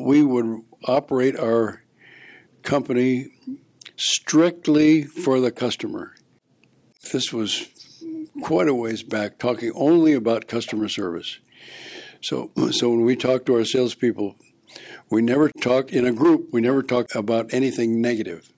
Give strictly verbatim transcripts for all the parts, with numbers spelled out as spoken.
we would operate our company strictly for the customer. This was quite a ways back, talking only about customer service. So, so when we talk to our salespeople, we never talk in a group, we never talk about anything negative.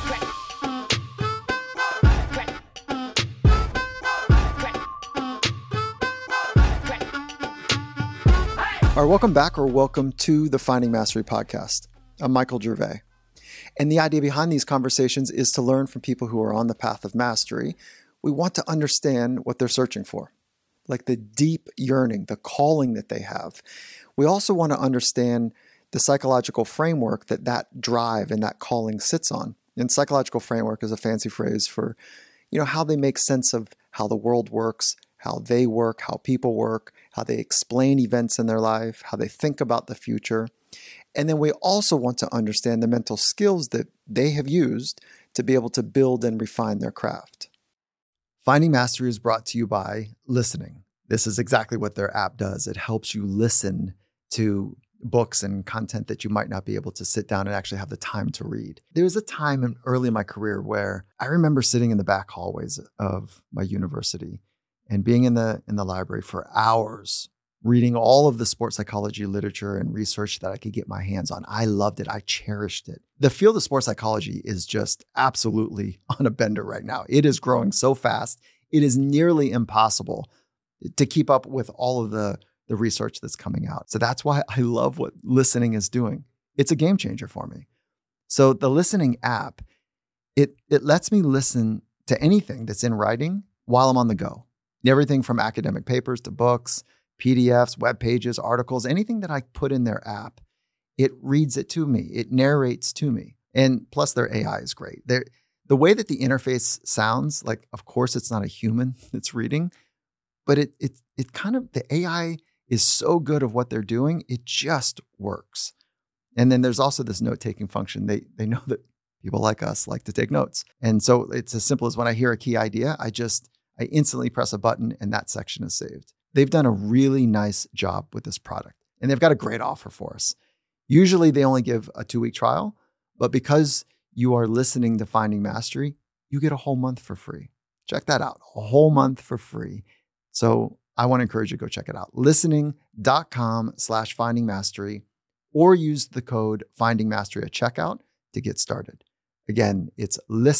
All right, welcome back or welcome to the Finding Mastery podcast. I'm Michael Gervais. And the idea behind these conversations is to learn from people who are on the path of mastery. We want to understand what they're searching for, like the deep yearning, the calling that they have. We also want to understand the psychological framework that that drive and that calling sits on. And psychological framework is a fancy phrase for, you know, how they make sense of how the world works, how they work, how people work, how they explain events in their life, how they think about the future. And then we also want to understand the mental skills that they have used to be able to build and refine their craft. Finding Mastery is brought to you by listening. This is exactly what their app does. It helps you listen to books and content that you might not be able to sit down and actually have the time to read. There was a time in, early in my career where I remember sitting in the back hallways of my university and being in the in the library for hours, reading all of the sports psychology literature and research that I could get my hands on. I loved it. I cherished it. The field of sports psychology is just absolutely on a bender right now. It is growing so fast. It is nearly impossible to keep up with all of the, the research that's coming out. So that's why I love what listening is doing. It's a game changer for me. So the listening app, it it lets me listen to anything that's in writing while I'm on the go. Everything from academic papers to books, P D Fs, web pages, articles, anything that I put in their app, it reads it to me. It narrates to me. And plus their A I is great. They're, the way that the interface sounds, like, of course, it's not a human that's reading, but it it it kind of, the A I is so good of what they're doing, it just works. And then there's also this note-taking function. They they know that people like us like to take notes. And so it's as simple as when I hear a key idea, I just, I instantly press a button and that section is saved. They've done a really nice job with this product, and they've got a great offer for us. Usually they only give a two-week trial, but because you are listening to Finding Mastery, you get a whole month for free. Check that out, a whole month for free. So I want to encourage you to go check it out. Listening.com slash Finding Mastery, or use the code Finding Mastery at checkout to get started. Again, it's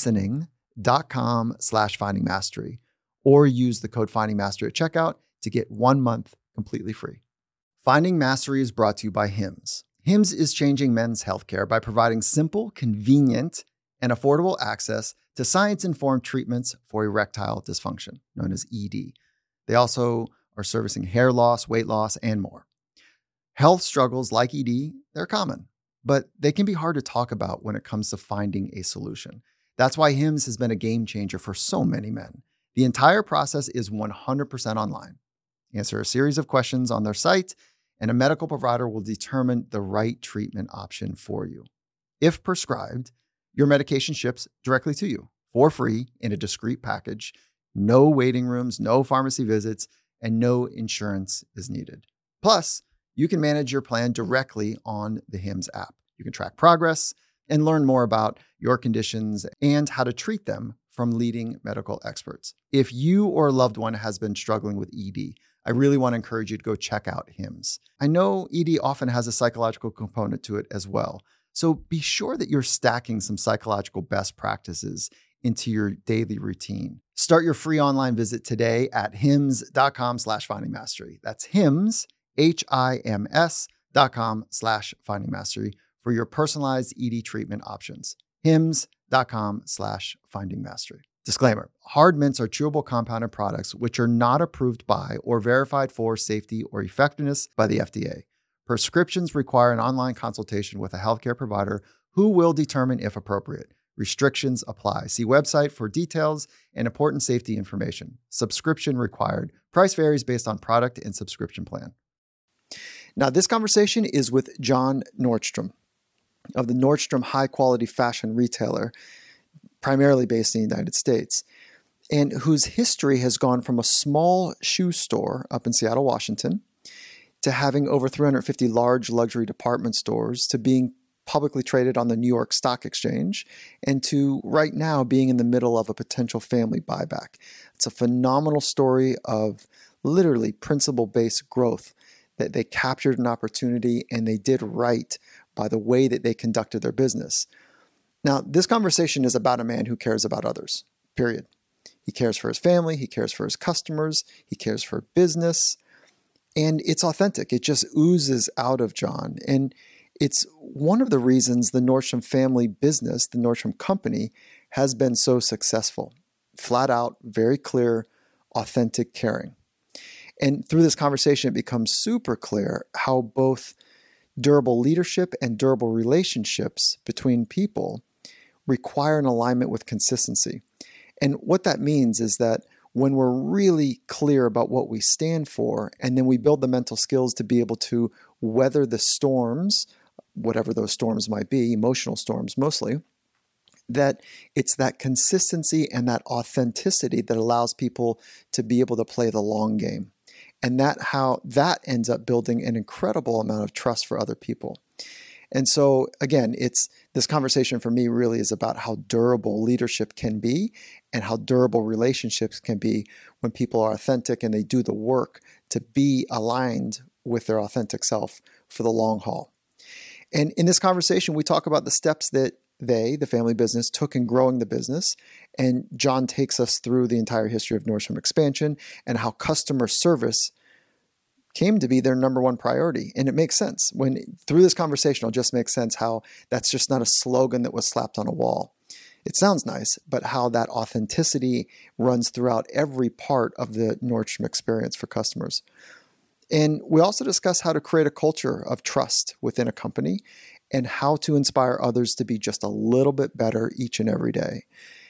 listening.com slash Finding Mastery, or use the code Finding Mastery at checkout to get one month completely free. Finding Mastery is brought to you by Hims. Hims is changing men's healthcare by providing simple, convenient, and affordable access to science-informed treatments for erectile dysfunction, known as E D. They also are servicing hair loss, weight loss, and more. Health struggles like E D, they're common, but they can be hard to talk about when it comes to finding a solution. That's why Hims has been a game changer for so many men. The entire process is one hundred percent online. Answer a series of questions on their site, and a medical provider will determine the right treatment option for you. If prescribed, your medication ships directly to you for free in a discreet package. No waiting rooms, no pharmacy visits, and no insurance is needed. Plus, you can manage your plan directly on the Hims app. You can track progress and learn more about your conditions and how to treat them from leading medical experts. If you or a loved one has been struggling with E D, I really want to encourage you to go check out Hims. I know E D often has a psychological component to it as well. So be sure that you're stacking some psychological best practices into your daily routine. Start your free online visit today at hims.com slash finding mastery. That's Hims, H I M S dot com slash finding mastery for your personalized E D treatment options. Hims.com slash finding mastery. Disclaimer, hard mints are chewable compounded products which are not approved by or verified for safety or effectiveness by the F D A. Prescriptions require an online consultation with a healthcare provider who will determine if appropriate. Restrictions apply. See website for details and important safety information. Subscription required. Price varies based on product and subscription plan. Now, this conversation is with John Nordstrom of the Nordstrom high quality fashion retailer, primarily based in the United States, and whose history has gone from a small shoe store up in Seattle, Washington, to having over three hundred fifty large luxury department stores, to being publicly traded on the New York Stock Exchange, and to right now being in the middle of a potential family buyback. It's a phenomenal story of literally principle-based growth, that they captured an opportunity and they did right by the way that they conducted their business. Now, this conversation is about a man who cares about others, period. He cares for his family, he cares for his customers, he cares for business, and it's authentic. It just oozes out of John. And it's one of the reasons the Nordstrom family business, the Nordstrom company, has been so successful. Flat out, very clear, authentic caring. And through this conversation, it becomes super clear how both durable leadership and durable relationships between people require an alignment with consistency. And what that means is that when we're really clear about what we stand for, and then we build the mental skills to be able to weather the storms, whatever those storms might be, emotional storms mostly, that it's that consistency and that authenticity that allows people to be able to play the long game. And that how that ends up building an incredible amount of trust for other people. And so again, it's this conversation for me really is about how durable leadership can be and how durable relationships can be when people are authentic and they do the work to be aligned with their authentic self for the long haul. And in this conversation, we talk about the steps that they, the family business, took in growing the business. And John takes us through the entire history of Nordstrom expansion and how customer service came to be their number one priority. And it makes sense. When through this conversation, it'll just make sense how that's just not a slogan that was slapped on a wall. It sounds nice, but how that authenticity runs throughout every part of the Nordstrom experience for customers. And we also discuss how to create a culture of trust within a company and how to inspire others to be just a little bit better each and every day.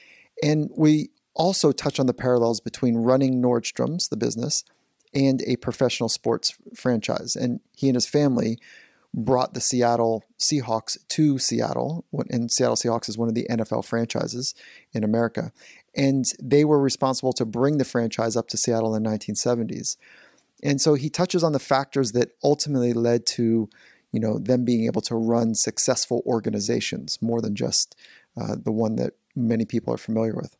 And we also touch on the parallels between running Nordstrom's, the business, and a professional sports franchise. And he and his family brought the Seattle Seahawks to Seattle, and Seattle Seahawks is one of the N F L franchises in America. And they were responsible to bring the franchise up to Seattle in the nineteen seventies. And so he touches on the factors that ultimately led to, you know, them being able to run successful organizations more than just uh, the one that many people are familiar with.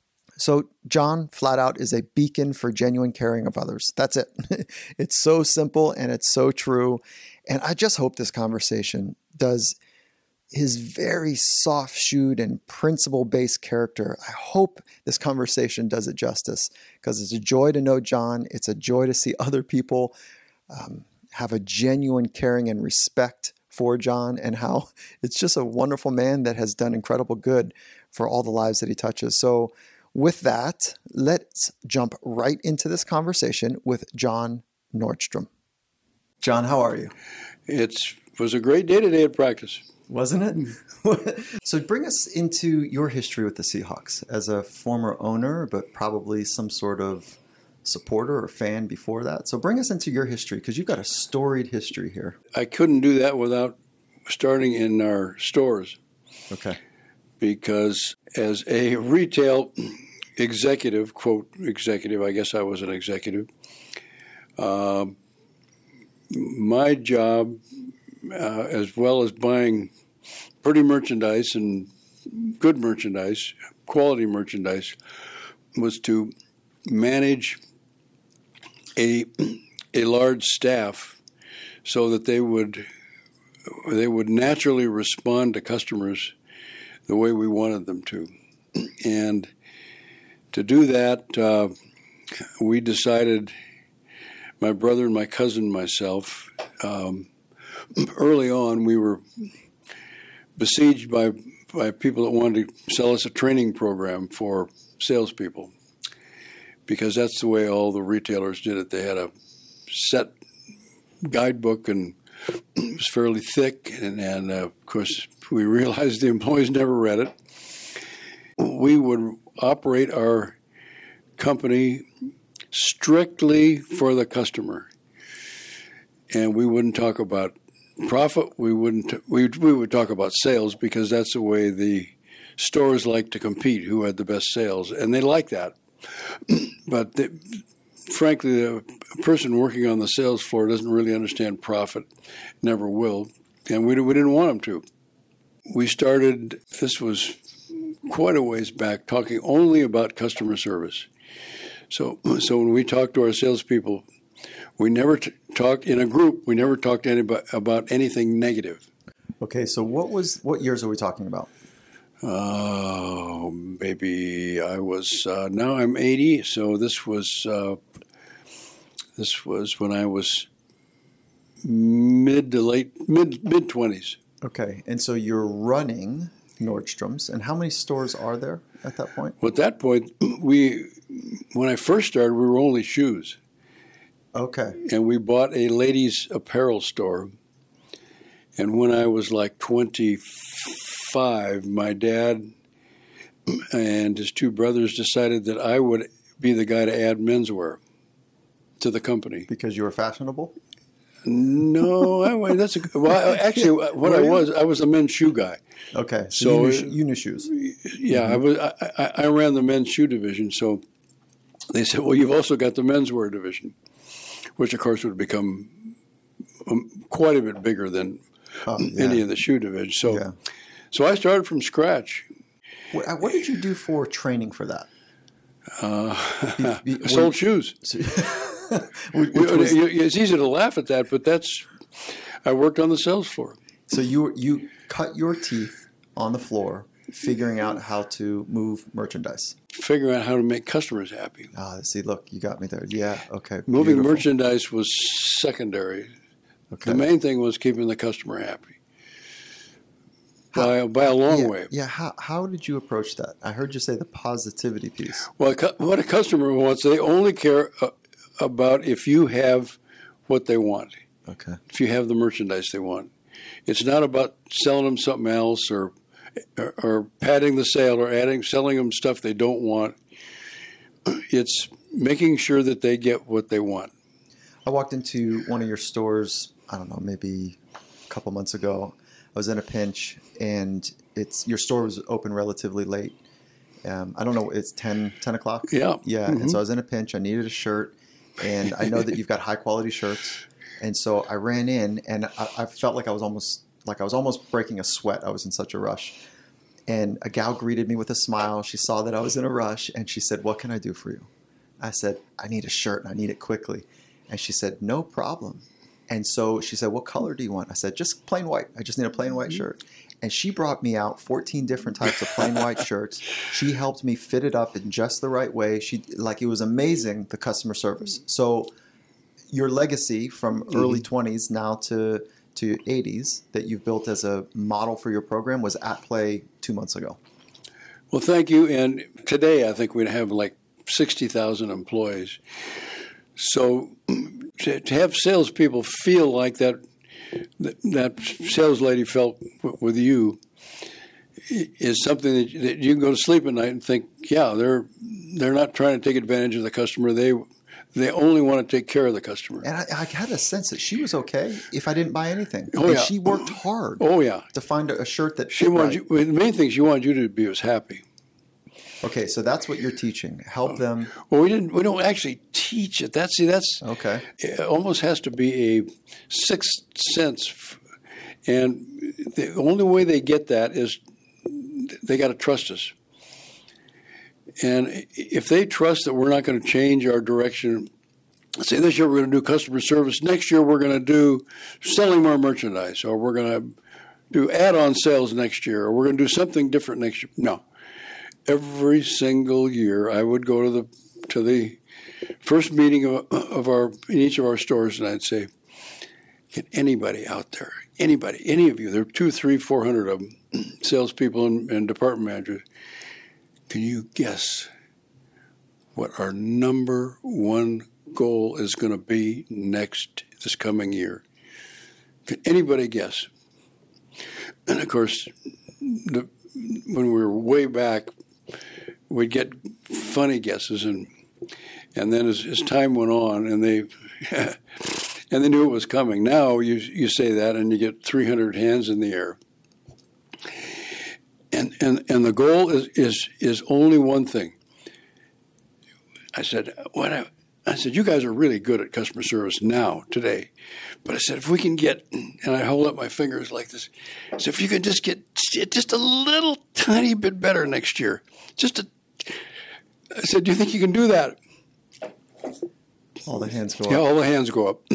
So John, flat out, is a beacon for genuine caring of others. That's it. It's so simple and it's so true. And I just hope this conversation does his very soft-shoed and principle-based character. I hope this conversation does it justice, because it's a joy to know John. It's a joy to see other people um, have a genuine caring and respect for John, and how it's just a wonderful man that has done incredible good for all the lives that he touches. So with that, let's jump right into this conversation with John Nordstrom. John, how are you? It was a great day today at practice. Wasn't it? So bring us into your history with the Seahawks as a former owner, but probably some sort of supporter or fan before that. So bring us into your history, because you've got a storied history here. I couldn't do that without starting in our stores. Okay. Because as a retail executive, quote, executive, I guess I was an executive, uh, my job, uh, as well as buying pretty merchandise and good merchandise, quality merchandise, was to manage a a large staff so that they would they would naturally respond to customers the way we wanted them to. And to do that, uh, we decided, my brother and my cousin and myself, um, early on we were besieged by, by people that wanted to sell us a training program for salespeople, because that's the way all the retailers did it. They had a set guidebook, and it was fairly thick, and, and uh, of course we realized the employees never read it. We would operate our company strictly for the customer, and we wouldn't talk about profit. We wouldn't. We we would talk about sales, because that's the way the stores like to compete. Who had the best sales, and they like that. But the, frankly, a person working on the sales floor doesn't really understand profit, never will, and we, we didn't want them to. We started, this was quite a ways back, talking only about customer service. So, so when we talked to our salespeople, we never t- talked in a group. We never talked to anybody about anything negative. Okay, so what was what years are we talking about? Oh, maybe I was uh, now I'm eighty. So this was uh, this was when I was mid to late mid mid twenties. Okay, and so you're running Nordstrom's, and how many stores are there at that point? Well, at that point, we when I first started, we were only shoes. Okay. And we bought a ladies' apparel store. And when I was like twenty-five, my dad and his two brothers decided that I would be the guy to add menswear to the company. Because you were fashionable? No, I, that's a, well, actually what I was, I was a men's shoe guy. Okay, so, so you, knew, you knew shoes. Yeah, mm-hmm. I was. I, I ran the men's shoe division. So they said, "Well, you've also got the menswear division," which of course would become um, quite a bit bigger than oh, yeah. any of the shoe division. So, yeah. so I started from scratch. What, what did you do for training for that? Uh, be, be, sold shoes. Was, it's easy to laugh at that, but that's I worked on the sales floor. So you you cut your teeth on the floor, figuring out how to move merchandise, figuring out how to make customers happy. Ah, see, look, you got me there. Yeah, okay. Moving beautiful. Merchandise was secondary. Okay. The main thing was keeping the customer happy. By, by a long yeah, way. Yeah. How how did you approach that? I heard you say the positivity piece. Well, what a customer wants, they only care about if you have what they want. Okay. If you have the merchandise they want. It's not about selling them something else or, or or padding the sale or adding selling them stuff they don't want. It's making sure that they get what they want. I walked into one of your stores, I don't know, maybe a couple months ago. I was in a pinch, and it's your store was open relatively late. Um, I don't know, it's ten, ten o'clock? Yeah. Yeah, mm-hmm. And so I was in a pinch. I needed a shirt, and I know that you've got high-quality shirts. And so I ran in, and I, I felt like I was almost like I was almost breaking a sweat. I was in such a rush. And a gal greeted me with a smile. She saw that I was in a rush, and she said, "What can I do for you?" I said, "I need a shirt, and I need it quickly." And she said, "No problem." And so she said, "What color do you want?" I said, "Just plain white. I just need a plain white shirt." And she brought me out fourteen different types of plain white shirts. She helped me fit it up in just the right way. She like it was amazing, the customer service. So your legacy from early twenties now to to eighties that you've built as a model for your program was at play two months ago. Well, thank you. And today I think we'd have like sixty thousand employees. So to, to have salespeople feel like that, that, that sales lady felt w- with you is something that, that you can go to sleep at night and think, yeah, they're they're not trying to take advantage of the customer. They They only want to take care of the customer. And I, I had a sense that she was okay if I didn't buy anything. Oh, and yeah. she worked hard oh, yeah. to find a, a shirt that she fit wanted right. you, well, the main thing she wanted you to be was happy. Okay, so that's what you're teaching. Help them. Well, we didn't. We don't actually teach it. That's see. That's okay. It almost has to be a sixth sense, and the only way they get that is they got to trust us. And if they trust that we're not going to change our direction, say this year we're going to do customer service, next year we're going to do selling more merchandise, or we're going to do add-on sales next year, or we're going to do something different next year. No. Every single year I would go to the to the first meeting of, of our in each of our stores, and I'd say, "Can anybody out there, anybody, any of you, there are two, three, four hundred of them, salespeople and, and department managers, can you guess what our number one goal is going to be next this coming year? Can anybody guess?" And of course, the, when we were way back, we'd get funny guesses, and and then as, as time went on, and they and they knew it was coming. Now you you say that, and you get three hundred hands in the air, and and and the goal is is is only one thing. I said, what I, I said, you guys are really good at customer service now, today. But I said, if we can get, and I hold up my fingers like this, I said, if you can just get just a little tiny bit better next year, just a, I said, do you think you can do that? All the hands go yeah, up. all the hands go up.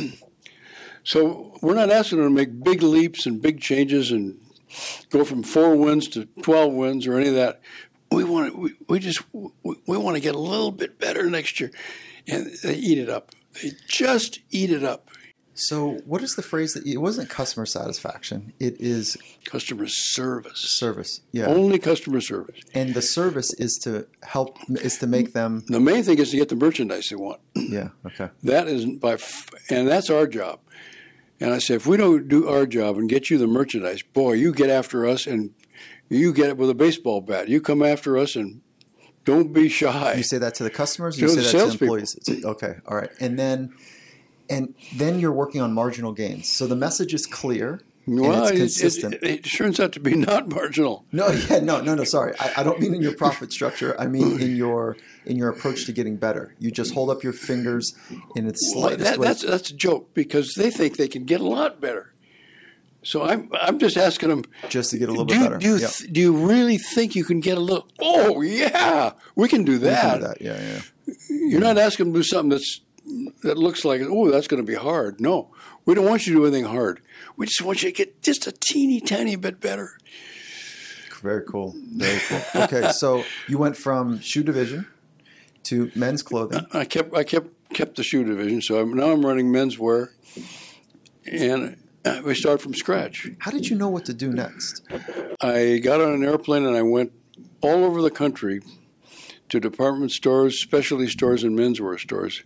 So we're not asking them to make big leaps and big changes and go from four wins to twelve wins or any of that. We want to, we, we just we, we want to get a little bit better next year, and they eat it up. They just eat it up. So what is the phrase that, it wasn't customer satisfaction, it is customer service. Service, yeah. Only customer service. And the service is to help, is to make them. The main thing is to get the merchandise they want. Yeah, okay. That is by, and that's our job. And I said, if we don't do our job and get you the merchandise, boy, you get after us and you get it with a baseball bat. You come after us and don't be shy. You say that to the customers? Or To you the say that to the salespeople. employees? It's- Okay, all right. And then, and then you're working on marginal gains. So the message is clear and Well, it's it, consistent. it, it turns out to be not marginal. No, yeah, no, no, no. Sorry, I, I don't mean in your profit structure. I mean in your in your approach to getting better. You just hold up your fingers in its Well, slightest that, way. that's that's a joke because they think they can get a lot better. So I'm I'm just asking them, just to get a little do, bit you- better. do you Yeah. th- do you really think you can get a little? Oh yeah, we can do We that. can do that. Yeah, yeah. You're not asking them to do something that's that looks like, oh, that's going to be hard. No, we don't want you to do anything hard. We just want you to get just a teeny tiny bit better. Very cool. Very cool. Okay, so you went from shoe division to men's clothing. I kept I kept kept the shoe division, so I'm, now I'm running menswear, and uh, we start from scratch. How did you know what to do next? I got on an airplane and I went all over the country to department stores, specialty stores, and menswear stores,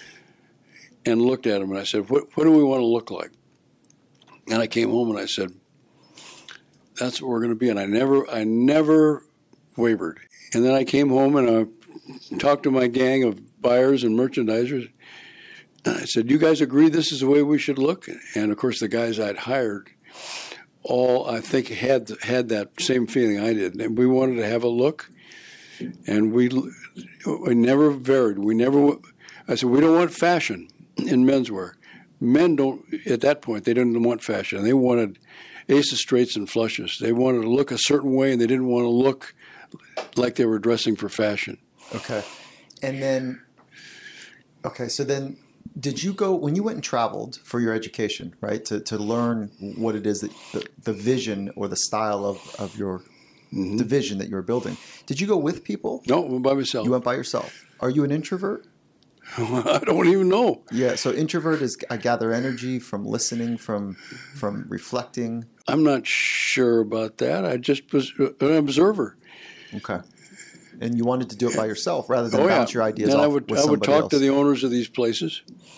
and looked at them. And I said, "What what do we want to look like?" And I came home and I said, "That's what we're going to be." And I never I never wavered. And then I came home and I talked to my gang of buyers and merchandisers. And I said, "You guys agree this is the way we should look?" And of course, the guys I'd hired all I think had had that same feeling I did, and we wanted to have a look, and we we never varied. We never. I said we don't want fashion in menswear. Men don't at that point. They didn't want fashion. They wanted aces, straights, and flushes. They wanted to look a certain way, and they didn't want to look like they were dressing for fashion. Okay, and then okay, so then. Did you go, when you went and traveled for your education, right, to, to learn what it is that the, the vision or the style of, of your mm-hmm. division that you were building, did you go with people? No, I went by myself. You went by yourself. Are you an introvert? I don't even know. Yeah, so introvert is I gather energy from listening, from from reflecting. I'm not sure about that. I just was an observer. Okay. And you wanted to do it by yourself rather than oh, bounce yeah. your ideas and off I would, with I somebody would talk else. to the owners of these places,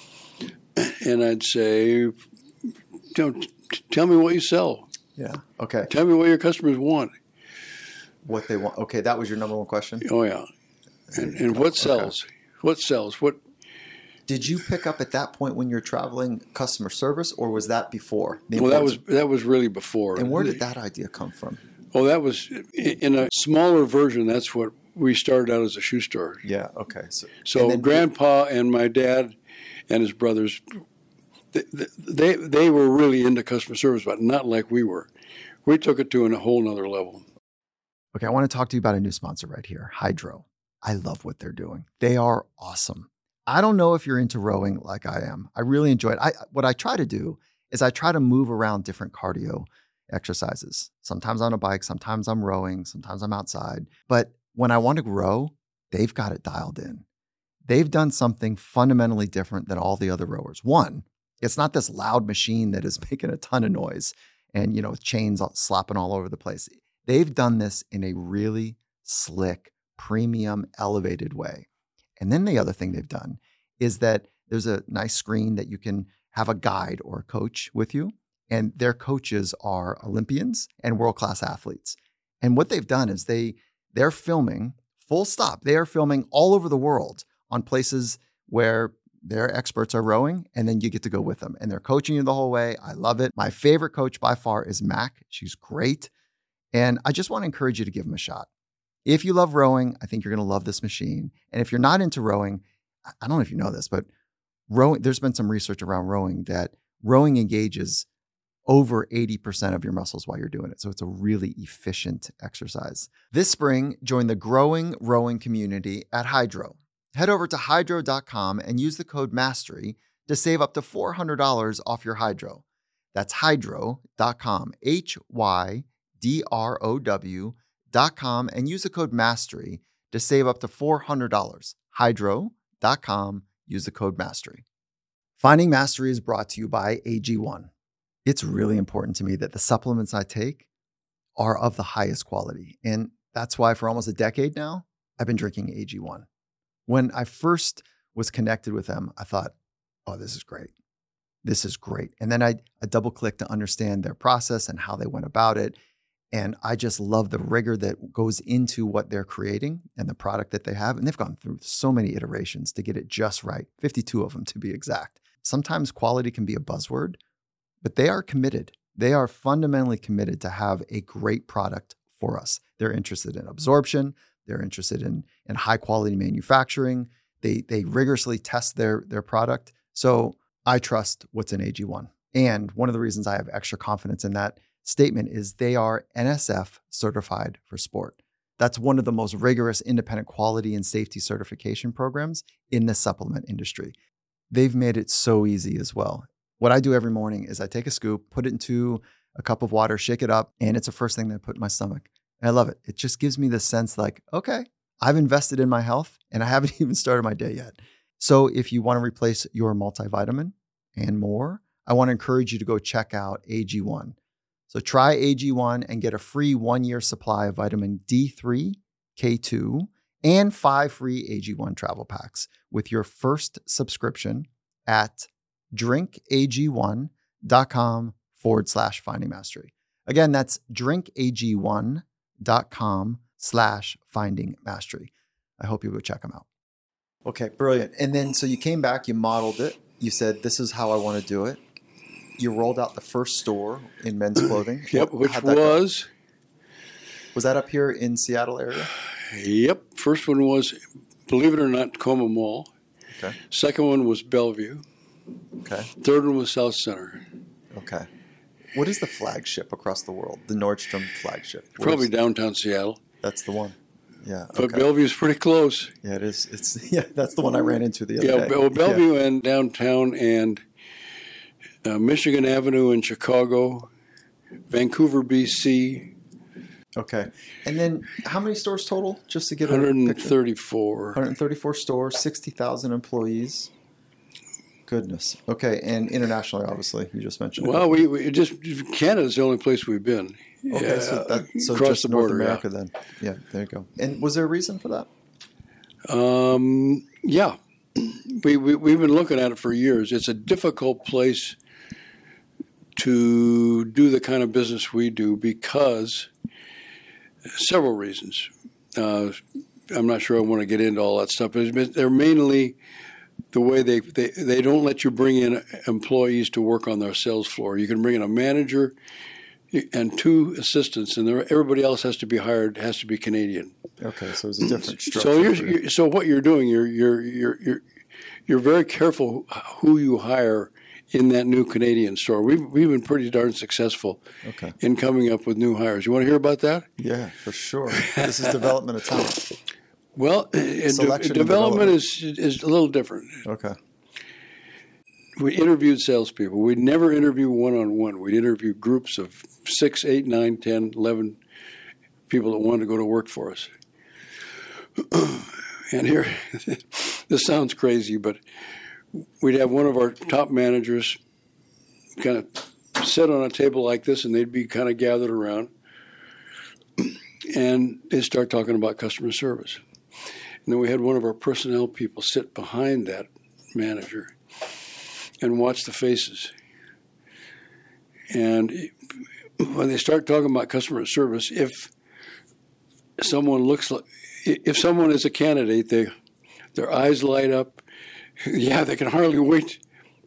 and I'd say, you know, t- tell me what you sell. Yeah. Okay. Tell me what your customers want. What they want. Okay, that was your number one question? Oh, yeah. And, and what sells? Okay. What sells? What? Did you pick up at that point when you're traveling customer service, or was that before? The well, that was importance- that was really before. And where did that idea come from? Oh, that was in a smaller version. That's what we started out as a shoe store. Yeah. Okay. So, So and then- Grandpa and my dad and his brothers, they, they they were really into customer service, but not like we were. We took it to a whole nother level. Okay, I want to talk to you about a new sponsor right here, Hydro. I love what they're doing. They are awesome. I don't know if you're into rowing like I am. I really enjoy it. I, what I try to do is I try to move around different cardio exercises. Sometimes on a bike, sometimes I'm rowing, sometimes I'm outside. But when I want to row, they've got it dialed in. They've done something fundamentally different than all the other rowers. One, it's not this loud machine that is making a ton of noise and, you know, chains slapping all over the place. They've done this in a really slick, premium, elevated way. And then the other thing they've done is that there's a nice screen that you can have a guide or a coach with you. And their coaches are Olympians and world-class athletes. And what they've done is they, they're filming, full stop, they are filming all over the world on places where their experts are rowing, and then you get to go with them. And they're coaching you the whole way. I love it. My favorite coach by far is Mac. She's great. And I just want to encourage you to give them a shot. If you love rowing, I think you're going to love this machine. And if you're not into rowing, I don't know if you know this, but rowing, there's been some research around rowing that rowing engages over eighty percent of your muscles while you're doing it. So it's a really efficient exercise. This spring, join the growing rowing community at Hydrow. Head over to hydrow dot com and use the code MASTERY to save up to four hundred dollars off your Hydrow. That's hydrow dot com, H Y D R O W dot com, and use the code MASTERY to save up to four hundred dollars. hydrow dot com, use the code MASTERY. Finding Mastery is brought to you by A G one. It's really important to me that the supplements I take are of the highest quality. And that's why for almost a decade now, I've been drinking A G one. When I first was connected with them, I thought, oh, this is great. This is great. And then I, I double clicked to understand their process and how they went about it. And I just love the rigor that goes into what they're creating and the product that they have. And they've gone through so many iterations to get it just right, fifty-two of them to be exact. Sometimes quality can be a buzzword, but they are committed. They are fundamentally committed to have a great product for us. They're interested in absorption. They're interested in, in high quality manufacturing. They, they rigorously test their, their product. So I trust what's in A G one. And one of the reasons I have extra confidence in that statement is they are N S F certified for sport. That's one of the most rigorous independent quality and safety certification programs in the supplement industry. They've made it so easy as well. What I do every morning is I take a scoop, put it into a cup of water, shake it up, and it's the first thing that I put in my stomach. And I love it. It just gives me this sense like, okay, I've invested in my health and I haven't even started my day yet. So if you want to replace your multivitamin and more, I want to encourage you to go check out A G one. So try A G one and get a free one-year supply of vitamin D three, K two, and five free A G one travel packs with your first subscription at drinkag1.com forward slash finding mastery. Again, that's drinkag1.com slash finding mastery. I hope you go check them out. Okay, brilliant. And then, so you came back, you modeled it. You said, this is how I want to do it. You rolled out the first store in men's clothing. Yep, which was... Go? Was that up here in Seattle area? Yep. First one was, believe it or not, Tacoma Mall. Okay. Second one was Bellevue. Okay. Third one was South Center. Okay. What is the flagship across the world? The Nordstrom flagship? Where's, Probably downtown Seattle. That's the one. Yeah. But okay. Bellevue's pretty close. Yeah, it is. It's yeah. That's the one I ran into the other yeah, day. Well, Bellevue yeah. and downtown and uh, Michigan Avenue in Chicago, Vancouver, B C. Okay. And then how many stores total? Just to get a one picture. thirty-four. one thirty-four stores, sixty thousand employees. Goodness. Okay. And internationally, obviously, you just mentioned. Well, we, we just Canada's the only place we've been. Okay, yeah, so, that, so across just the North border, America yeah. then. Yeah, there you go. And was there a reason for that? Um, yeah, we, we we've been looking at it for years. It's a difficult place to do the kind of business we do because several reasons. Uh, I'm not sure I want to get into all that stuff, but they're mainly the way they, they they don't let you bring in employees to work on their sales floor. You can bring in a manager and two assistants, and everybody else has to be hired, has to be Canadian. Okay, so it's a different structure. So you're, you're, so what you're doing, you're you're you're you're you're very careful who you hire in that new Canadian store. We've we've been pretty darn successful okay. in coming up with new hires. You want to hear about that? Yeah, for sure. This is development of talent. Well, de- development, development is is a little different. Okay. We interviewed salespeople. We'd never interview one-on-one. We'd interview groups of six, eight, nine, ten, eleven people that wanted to go to work for us. And here, this sounds crazy, but we'd have one of our top managers kind of sit on a table like this, and they'd be kind of gathered around, and they'd start talking about customer service. And then we had one of our personnel people sit behind that manager and watch the faces. And when they start talking about customer service, if someone looks like, if someone is a candidate, they, their eyes light up. Yeah, they can hardly wait.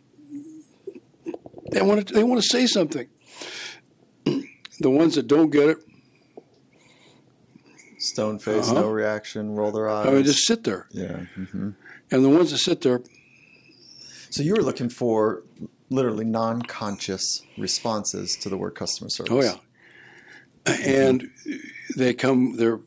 They want to, they want to say something. The ones that don't get it Stone face, Uh-huh. no reaction, roll their eyes. I mean, just sit there. Yeah. Mm-hmm. And the ones that sit there, So you were looking for literally non-conscious responses to the word customer service. oh yeah, and they come. They're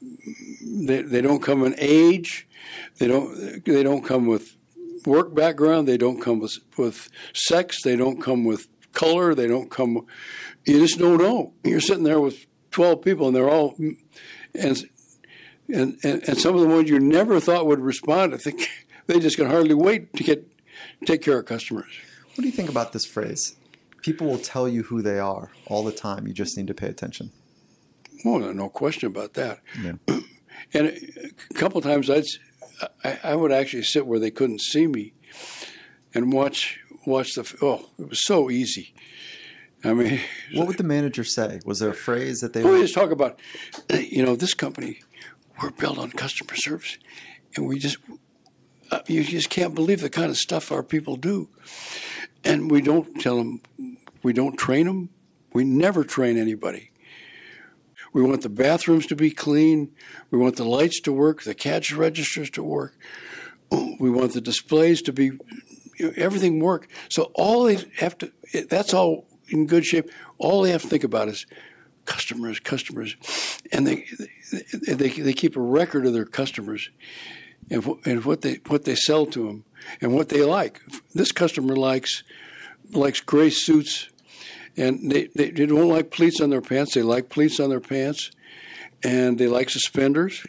they they don't come in age. They don't they don't come with work background. They don't come with with sex. They don't come with color. They don't come. You just don't know. You're sitting there with twelve people, and they're all and and and, and some of the ones you never thought would respond. I think they just can hardly wait to get take care of customers. What do you think about this phrase? People will tell you who they are all the time. You just need to pay attention. Oh, no question about that. Yeah. And a couple of times I'd, I, I would actually sit where they couldn't see me and watch watch the. Oh, it was so easy. I mean, What would the manager say? Was there a phrase that they we would... just talk about, you know, this company, we're built on customer service, and we just, uh, you just can't believe the kind of stuff our people do, and we don't tell them, we don't train them, we never train anybody. We want the bathrooms to be clean. We want the lights to work, the cash registers to work. We want the displays to be, everything work. So all they have to, that's all in good shape. All they have to think about is customers, customers. And they they, they keep a record of their customers and, and what they what they sell to them and what they like. This customer likes likes gray suits. And they, they, they don't like pleats on their pants. They like pleats on their pants. And they like suspenders.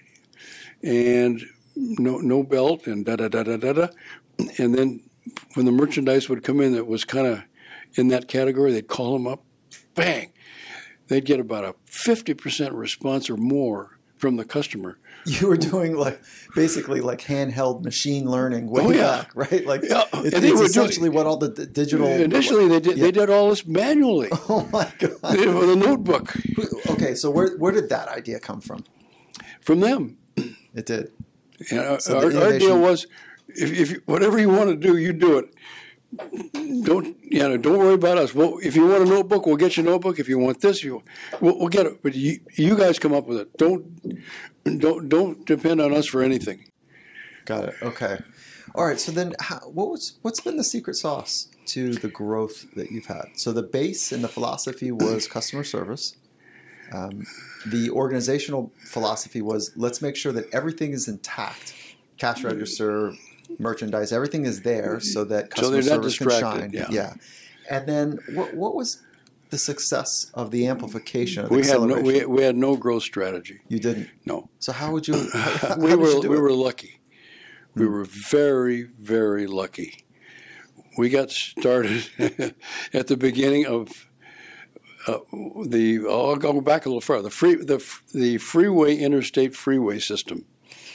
And no no belt and da-da-da-da-da-da. And then when the merchandise would come in that was kind of in that category, they'd call them up. Bang! They'd get about a fifty percent response or more from the customer. You were doing like basically like handheld machine learning way Oh, yeah. back, right? Like Yeah. it's, And they it's were essentially doing- what all the d- digital. Initially, they did Yeah. they did all this manually Oh my god! with a notebook Okay, so where where did that idea come from? from them. It did. And our, So the our, our innovation- deal was, if, if you, whatever you want to do, you do it. Don't you know? Don't worry about us. Well, if you want a notebook, we'll get you a notebook. If you want this, you we'll, we'll get it. But you, you guys come up with it. Don't don't don't depend on us for anything. Got it. Okay. All right. So then, how, what was what's been the secret sauce to the growth that you've had? So the base and the philosophy was customer service. Um, the organizational philosophy was let's make sure that everything is intact, cash register, merchandise, everything is there so that So customer they're not service can shine. distracted, yeah. And then what, what was the success of the amplification of the We had no acceleration? we, we had no growth strategy. You didn't. No, So how would you? How, how we did were you do we it? were lucky. We were very very lucky. We got started at the beginning of uh, the. I'll go back a little further. The free the the freeway interstate freeway system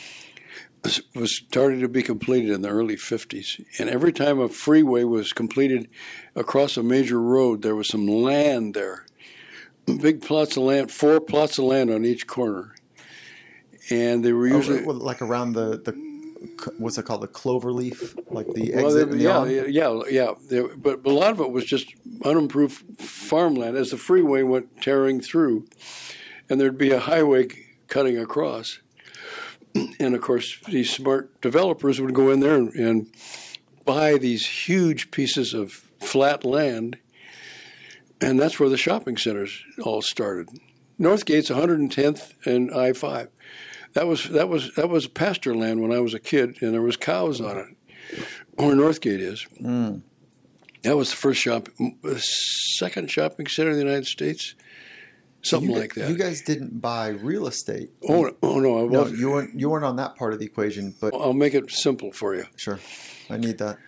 was starting to be completed in the early fifties. And every time a freeway was completed across a major road, there was some land there. Big plots of land, four plots of land on each corner. And they were usually... Oh, like around the, the what's it called, the clover leaf, like the well, exit they, and the yeah, on? yeah, yeah. They, but, but a lot of it was just unimproved farmland as the freeway went tearing through. And there'd be a highway cutting across. And, of course, these smart developers would go in there and, and buy these huge pieces of flat land, and that's where the shopping centers all started. Northgate's one hundred tenth and I five. That was that was that was pasture land when I was a kid, and there was cows on it, where Northgate is. Mm. That was the first shop, the second shopping center in the United States. Something you, like that. You guys didn't buy real estate. Oh, oh no, I No, wasn't. you weren't. You weren't on that part of the equation. But I'll make it simple for you. sure, I need that.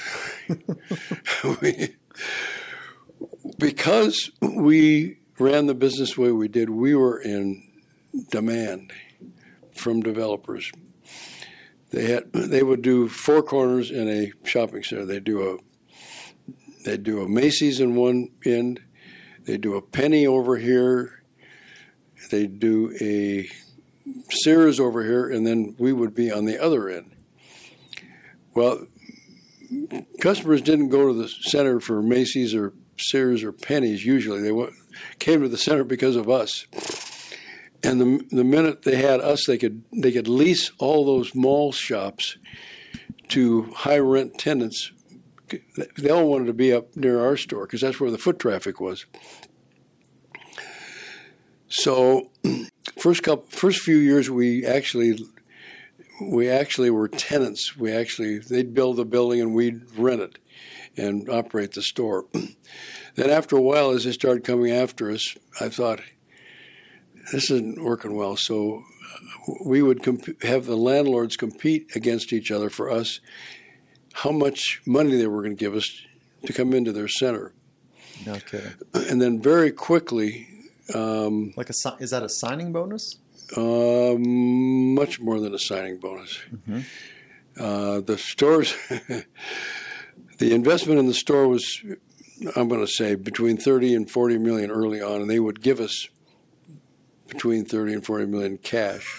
we, because we ran the business the way we did, we were in demand from developers. They had they would do four corners in a shopping center. They do a they do a Macy's in one end. They do a Penny over here. They do a Sears over here, and then we would be on the other end. Well, customers didn't go to the center for Macy's or Sears or Penny's usually. They went, came to the center because of us. And the the minute they had us, they could they could lease all those mall shops to high rent tenants. They all wanted to be up near our store because that's where the foot traffic was. So, first couple, first few years, we actually we actually were tenants. We actually they'd build the building and we'd rent it and operate the store. Then after a while, as they started coming after us, I thought, this isn't working well. So we would comp- have the landlords compete against each other for us, how much money they were going to give us to come into their center. Okay. And then very quickly, um, like a si- is that a signing bonus? Uh, much more than a signing bonus. Mm-hmm. Uh, the stores, the investment in the store was, I'm going to say, between thirty and forty million early on, and they would give us between thirty and forty million cash.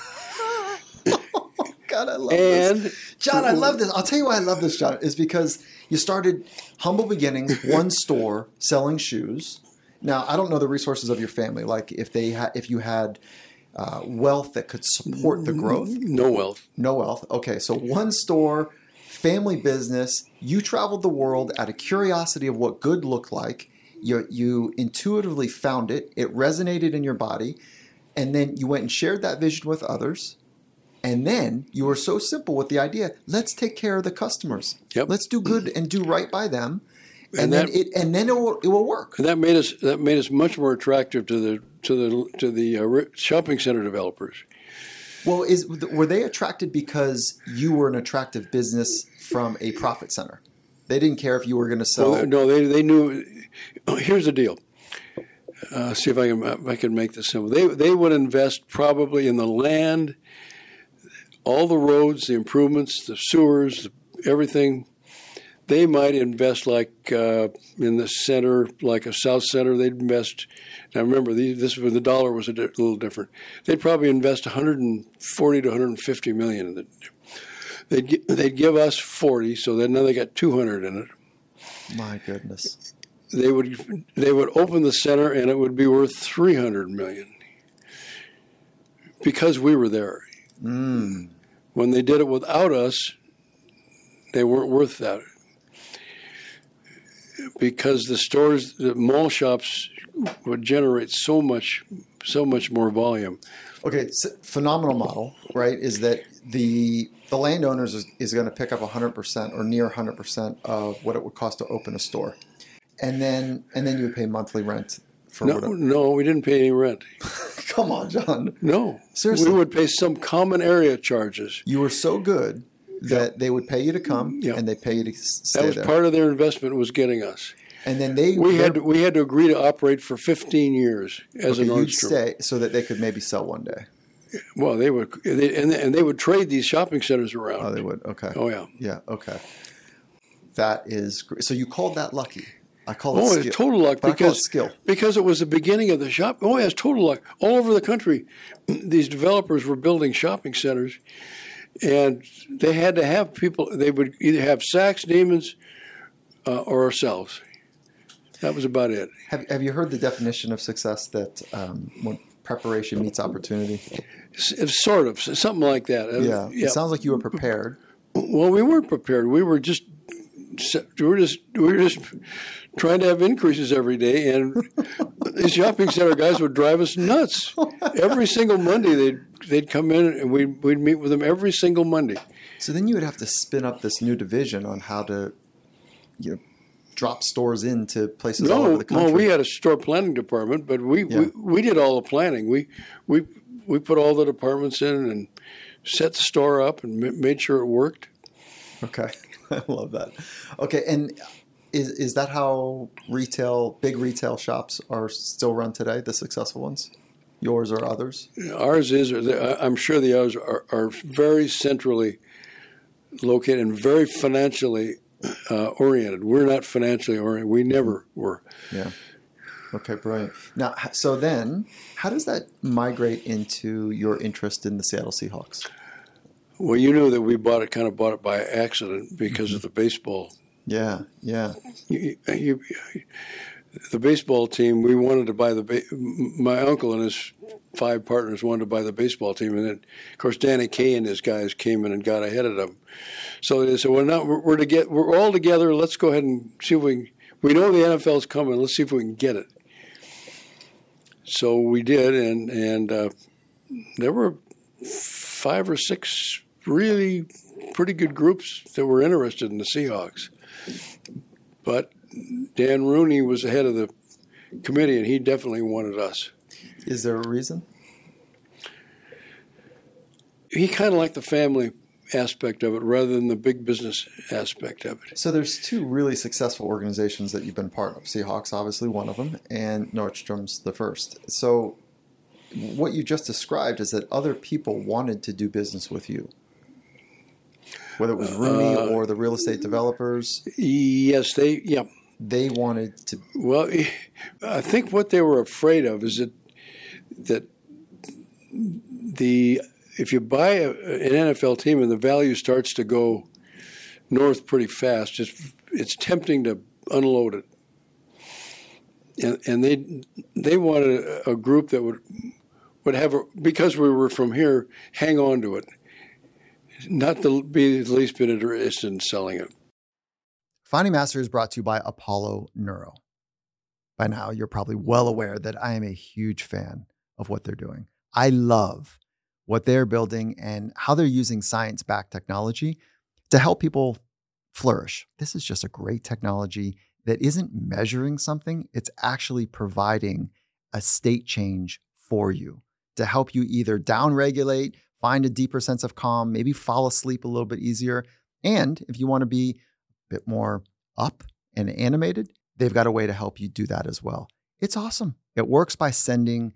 Oh, God, I love and, this. John, I love this. I'll tell you why I love this, John, is because you started humble beginnings, one store selling shoes. Now, I don't know the resources of your family, like if they ha- if you had uh, wealth that could support the growth. No wealth. No wealth. Okay, so one store, family business. You traveled the world out of curiosity of what good looked like. You, you intuitively found it. It resonated in your body. And then you went and shared that vision with others. And then you were so simple with the idea, let's take care of the customers. Yep. Let's do good and do right by them. And, And then that- it and then it will, it will work. And that made us that made us much more attractive to the to the to the uh, shopping center developers. Well, is were they attracted because you were an attractive business from a profit center? They didn't care if you were going to sell. Well, no, they they knew. Here's the deal. Uh, see if I can if I can make this simple. They they would invest probably in the land, all the roads, the improvements, the sewers, the, everything. They might invest like uh, in the center, like a South Center. They'd invest. Now remember, these, this was the dollar was a di- little different. They'd probably invest one hundred forty to one hundred fifty million in it. They'd gi- they'd give us forty, so then now they got two hundred in it. My goodness. They would they would open the center and it would be worth three hundred million because we were there. Mm. When they did it without us, they weren't worth that. Because the stores, the mall shops would generate so much, so much more volume. Okay, so phenomenal model, right? Is that the the landowners is, is going to pick up one hundred percent or near one hundred percent of what it would cost to open a store, and then and then you would pay monthly rent for No, whatever. no, we didn't pay any rent. Come on, John. No, Seriously. we would pay some common area charges. You were so good that they would pay you to come Yeah. and they pay you to s- stay That was there. part of their investment was getting us. and then they We had their- to, we had to agree to operate for fifteen years as okay, a you'd Nordstrom. stay so that they could maybe sell one day. Well, they would, they, and and they would trade these shopping centers around. Oh, they would. Okay. Oh, yeah. Yeah. Okay. That is great. So you called that lucky. I call it Oh, skill. it's total luck But I call it because skill. because it was the beginning of the shop. Oh, yeah, it's total luck. All over the country, these developers were building shopping centers, and they had to have people. They would either have Saks, Neiman's, uh, or ourselves. That was about it. Have Have you heard the definition of success that um, when preparation meets opportunity? S- it's sort of something like that. Uh, Yeah. It sounds like you were prepared. Well, we weren't prepared. We were just we were just we were just trying to have increases every day, and these shopping center guys would drive us nuts. Every single Monday, they'd they'd come in, and we'd we'd meet with them every single Monday. So then you would have to spin up this new division on how to, you know, drop stores into places all over No, the country. well, we had a store planning department, but we, Yeah. we, we did all the planning. We we we put all the departments in and set the store up and ma- made sure it worked. Okay. I love that. Okay. And is is that how retail, big retail shops are still run today, the successful ones? Yours or others? Ours is, or the, I'm sure the others are, are very centrally located and very financially uh, oriented. We're not financially oriented. We never were. Yeah. Okay, brilliant. Now, h- so then, how does that migrate into your interest in the Seattle Seahawks? Well, you know that we bought it, kind of bought it by accident because of the baseball. Yeah, yeah. You, you, the baseball team, we wanted to buy the. Ba- my uncle and his five partners wanted to buy the baseball team, and then, of course, Danny Kaye and his guys came in and got ahead of them. So they said, "Well, now we're, we're to get, we're all together. Let's go ahead and see if we can, we know the N F L's coming. Let's see if we can get it." So we did, and and uh, there were five or six really pretty good groups that were interested in the Seahawks. But Dan Rooney was the head of the committee, and he definitely wanted us. Is there a reason? He kind of liked the family aspect of it rather than the big business aspect of it. So there's two really successful organizations that you've been part of. Seahawks, obviously one of them, and Nordstrom's the first. So what you just described is that other people wanted to do business with you, whether it was Rooney uh, or the real estate developers. Yes, they, yeah. They wanted to. Well, I think what they were afraid of is that that the if you buy a, an N F L team and the value starts to go north pretty fast, it's it's tempting to unload it. And, and they they wanted a, a group that would would have a, because we were from here, hang on to it, not to be the least bit interested in selling it. Finding Mastery is brought to you by Apollo Neuro. By now, you're probably well aware that I am a huge fan of what they're doing. I love what they're building and how they're using science-backed technology to help people flourish. This is just a great technology that isn't measuring something. It's actually providing a state change for you to help you either downregulate, find a deeper sense of calm, maybe fall asleep a little bit easier. And if you want to be bit more up and animated, they've got a way to help you do that as well. It's awesome. It works by sending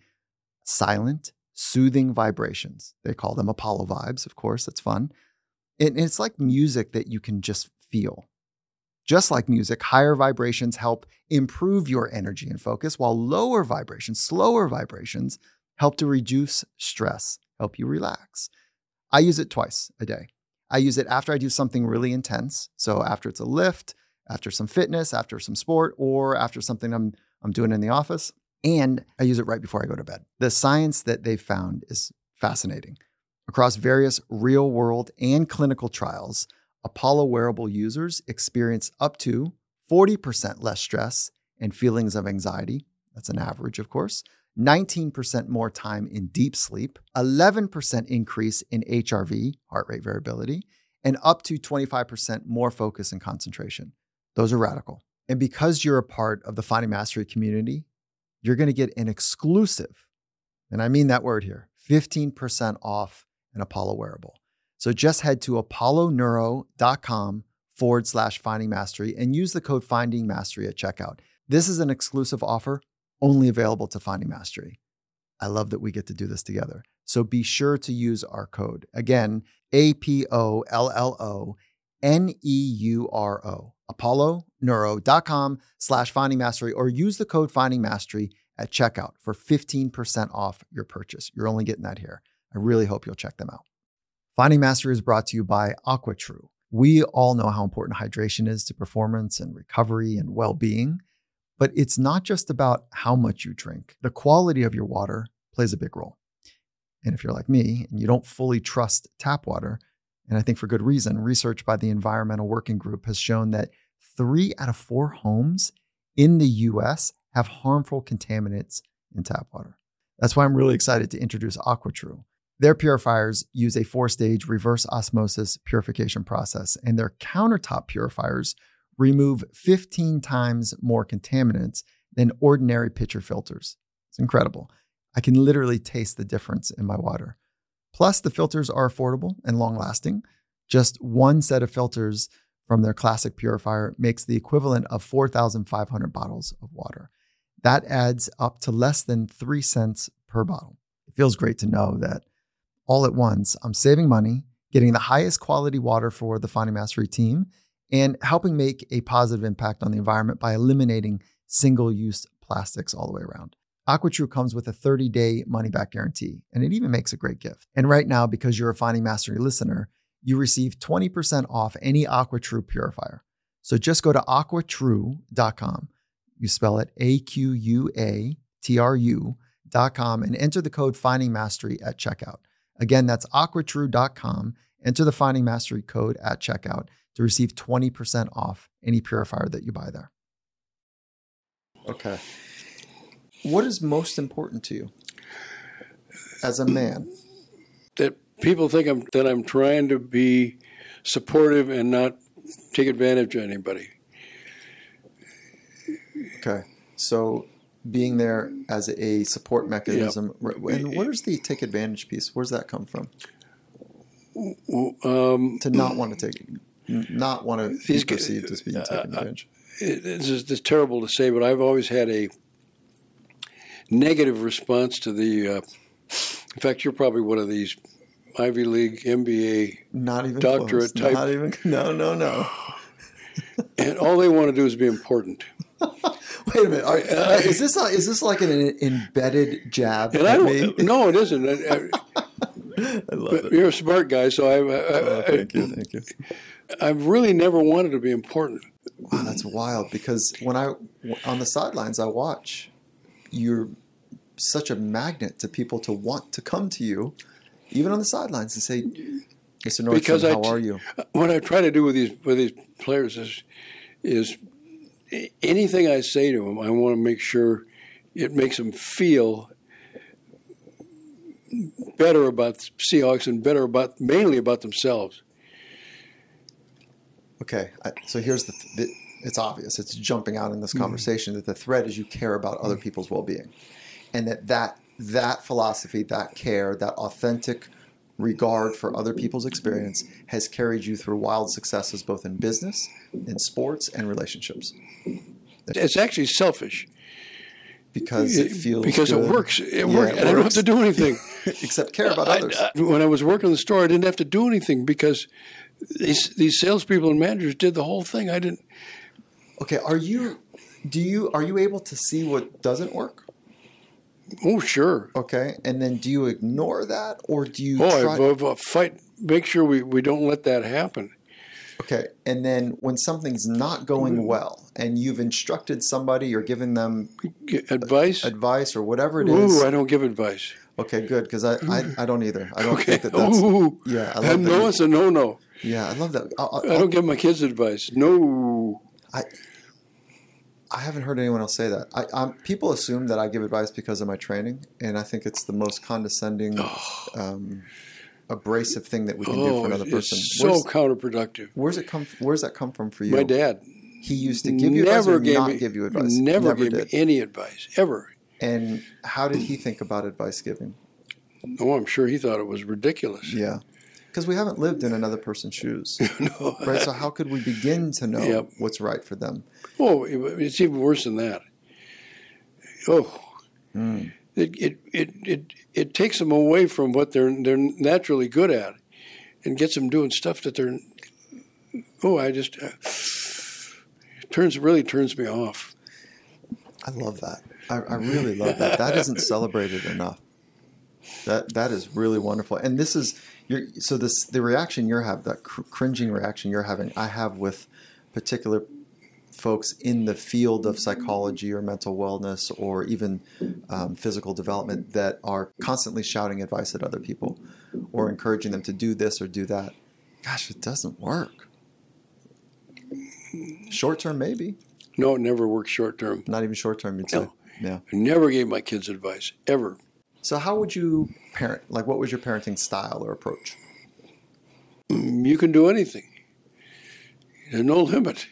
silent, soothing vibrations. They call them Apollo vibes, of course. That's fun. And it's like music that you can just feel. Just like music, higher vibrations help improve your energy and focus, while lower vibrations, slower vibrations, help to reduce stress, help you relax. I use it twice a day. I use it after I do something really intense. So after it's a lift, after some fitness, after some sport, or after something I'm I'm doing in the office. And I use it right before I go to bed. The science that they've found is fascinating. Across various real-world and clinical trials, Apollo wearable users experience up to forty percent less stress and feelings of anxiety. That's an average, of course. nineteen percent more time in deep sleep, eleven percent increase in H R V, heart rate variability, and up to twenty-five percent more focus and concentration. Those are radical. And because you're a part of the Finding Mastery community, you're going to get an exclusive, and I mean that word here, fifteen percent off an Apollo wearable. So just head to apolloneuro.com forward slash Finding Mastery and use the code Finding Mastery at checkout. This is an exclusive offer only available to Finding Mastery. I love that we get to do this together. So be sure to use our code. Again, A P O L L O N E U R O, apolloneuro.com slash Finding Mastery, or use the code Finding Mastery at checkout for fifteen percent off your purchase. You're only getting that here. I really hope you'll check them out. Finding Mastery is brought to you by AquaTrue. We all know how important hydration is to performance and recovery and well-being. But it's not just about how much you drink. The quality of your water plays a big role. And if you're like me and you don't fully trust tap water, and I think for good reason, research by the Environmental Working Group has shown that three out of four homes in the U S have harmful contaminants in tap water. That's why I'm really excited to introduce AquaTrue. Their purifiers use a four-stage reverse osmosis purification process, and their countertop purifiers remove fifteen times more contaminants than ordinary pitcher filters. It's incredible. I can literally taste the difference in my water. Plus, the filters are affordable and long-lasting. Just one set of filters from their classic purifier makes the equivalent of four thousand five hundred bottles of water. That adds up to less than three cents per bottle. It feels great to know that all at once, I'm saving money, getting the highest quality water for the Finding Mastery team, and helping make a positive impact on the environment by eliminating single-use plastics all the way around. AquaTrue comes with a thirty-day money-back guarantee, and it even makes a great gift. And right now, because you're a Finding Mastery listener, you receive twenty percent off any AquaTrue purifier. So just go to aquatrue dot com. You spell it A Q U A T R U dot com and enter the code Finding Mastery at checkout. Again, that's aqua true dot com. Enter the Finding Mastery code at checkout to receive twenty percent off any purifier that you buy there. Okay. What is most important to you as a man? That people think I'm that I'm trying to be supportive and not take advantage of anybody. Okay. So being there as a support mechanism. Yep. And where's the take advantage piece? Where's that come from? Um, to not want to take, not want to be perceived as being taken uh, advantage. It, it's just it's terrible to say, but I've always had a negative response to the, uh, in fact, you're probably one of these Ivy League, M B A, not even doctorate close. type. Not even, no, no, no. And all they want to do is be important. Wait a minute. Are, uh, is this a, is this like an embedded jab and at I don't, me? No, it isn't. I, I, I love it. You're a smart guy, so I. I, oh, thank I, you, thank you. I've really never wanted to be important. Wow, that's wild. Because when I on the sidelines, I watch. You're such a magnet to people to want to come to you, even on the sidelines, and say, "Mister Nordstrom, how are you?" What I try to do with these with these players is is anything I say to them, I want to make sure it makes them feel better about the Seahawks and better about mainly about themselves. Okay, so here's the, the it's obvious. It's jumping out in this conversation mm-hmm. that the thread is you care about other people's well-being, and that that that philosophy, that care, that authentic regard for other people's experience has carried you through wild successes both in business, in sports, and relationships. It's actually selfish. Because it feels Because good. it works. It yeah, works. It and works. I don't have to do anything. Except care about others. I, I, when I was working in the store, I didn't have to do anything because these these salespeople and managers did the whole thing. I didn't. Okay, are you do you are you able to see what doesn't work? Oh, sure. Okay, and then do you ignore that, or do you? Oh, try- I, I, I fight. Make sure we, we don't let that happen. Okay, and then when something's not going well, and you've instructed somebody or given them advice, advice or whatever it Ooh, is. I don't give advice. Okay, good, because I, I I don't either. I don't okay. think that that's. Ooh, yeah, I love no, that. it's a no no. Yeah, I love that. I'll, I'll, I don't give my kids advice. No. I. I haven't heard anyone else say that. I, I'm, people assume that I give advice because of my training, and I think it's the most condescending, oh. um, abrasive thing that we can oh, do for another person. It's so where's, counterproductive. Where's it come? Where's that come from for you? My dad. He used to give you never advice or gave not me, give you advice? Never, never gave did. me any advice, ever. And how did he think about advice giving? Oh, I'm sure he thought it was ridiculous. Yeah. Because we haven't lived in another person's shoes. no. Right? So how could we begin to know yep. what's right for them? Oh, it, it's even worse than that. Oh. Mm. It, it it it it takes them away from what they're they're naturally good at and gets them doing stuff that they're oh, I just uh, it turns really turns me off. I love that. I, I really love that. That isn't celebrated enough. That that is really wonderful. And this is you're, so this the reaction you're having, that cr- cringing reaction you're having, I have with particular folks in the field of psychology or mental wellness or even um, physical development that are constantly shouting advice at other people or encouraging them to do this or do that. Gosh, it doesn't work. Short term, maybe. No, it never works short term. Not even short term, you'd say. No. Yeah. I never gave my kids advice, ever. So how would you parent? Like, what was your parenting style or approach? You can do anything. There's no limit.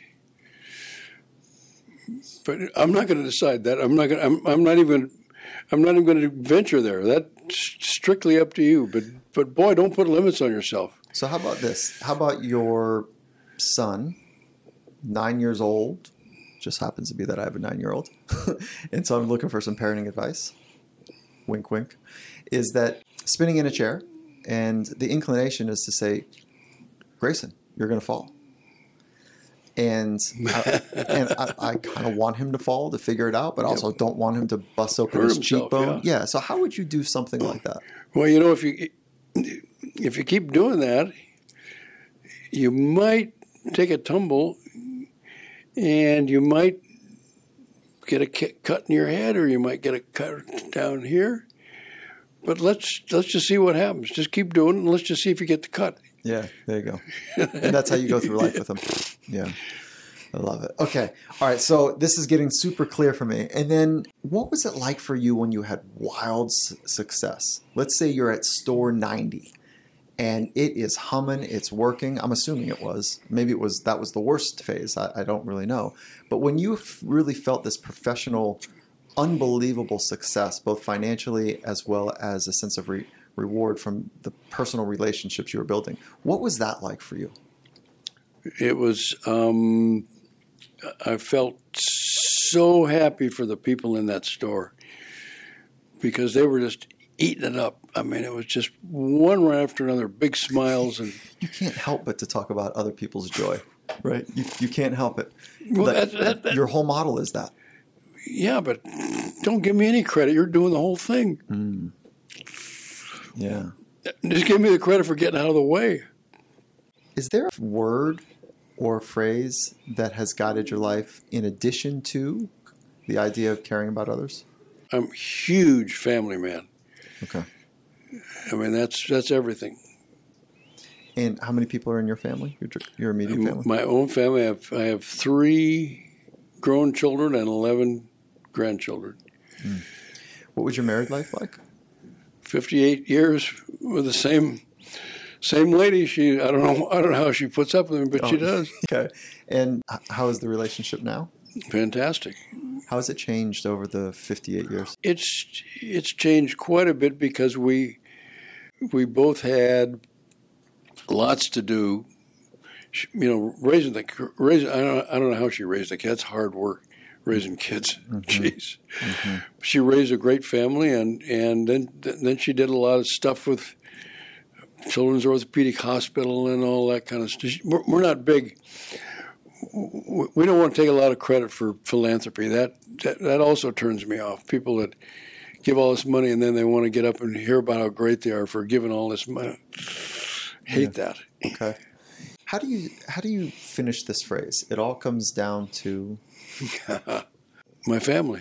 But I'm not going to decide that. I'm not going. I'm. I'm not even. I'm not even going to venture there. That's strictly up to you. But but boy, don't put limits on yourself. So how about this? How about your son, nine years old? Just happens to be that I have a nine-year-old, and so I'm looking for some parenting advice. Wink, wink. Is that spinning in a chair, and the inclination is to say, "Grayson, you're going to fall." And I, and I, I kind of want him to fall to figure it out, but also don't want him to bust open Hurt his himself, cheekbone. yeah. yeah. So how would you do something like that? Well, you know, if you if you keep doing that, you might take a tumble, and you might get a cut in your head, or you might get a cut down here. But let's let's just see what happens. Just keep doing it, and let's just see if you get the cut. Yeah, there you go. And that's how you go through life with them. Yeah, I love it. Okay, all right. So this is getting super clear for me. And then, what was it like for you when you had wild s- success? Let's say you're at store ninety, and it is humming. It's working. I'm assuming it was. Maybe it was. That was the worst phase. I, I don't really know. But when you f- really felt this professional, unbelievable success, both financially as well as a sense of re- reward from the personal relationships you were building, what was that like for you? It was, um, I felt so happy for the people in that store because they were just eating it up. I mean, it was just one right after another, big smiles. And you can't help but to talk about other people's joy, right? You, you can't help it. Well, like, that, that, that, your whole model is that. Yeah, but don't give me any credit. You're doing the whole thing. Mm. Yeah. Just give me the credit for getting out of the way. Is there a word or phrase that has guided your life in addition to the idea of caring about others? I'm a huge family man. Okay. I mean, that's that's everything. And how many people are in your family, your, your immediate family? My own family, I have, I have three grown children and eleven grandchildren. Mm. What was your married life like? fifty-eight years with the same same lady. She I don't know I don't know how she puts up with me, but oh, she does. Okay. And how is the relationship now? Fantastic. How has it changed over the fifty-eight years? It's it's changed quite a bit because we we both had lots to do. You know, raising the raising I don't I don't know how she raised the kids. Hard work. Raising kids, mm-hmm. Jeez. Mm-hmm. She raised a great family, and, and then then she did a lot of stuff with Children's Orthopedic Hospital and all that kind of stuff. We're, we're not big. We don't want to take a lot of credit for philanthropy. That, that that also turns me off. People that give all this money and then they want to get up and hear about how great they are for giving all this money. Hate yeah. that. Okay. How do you how do you finish this phrase? It all comes down to my family.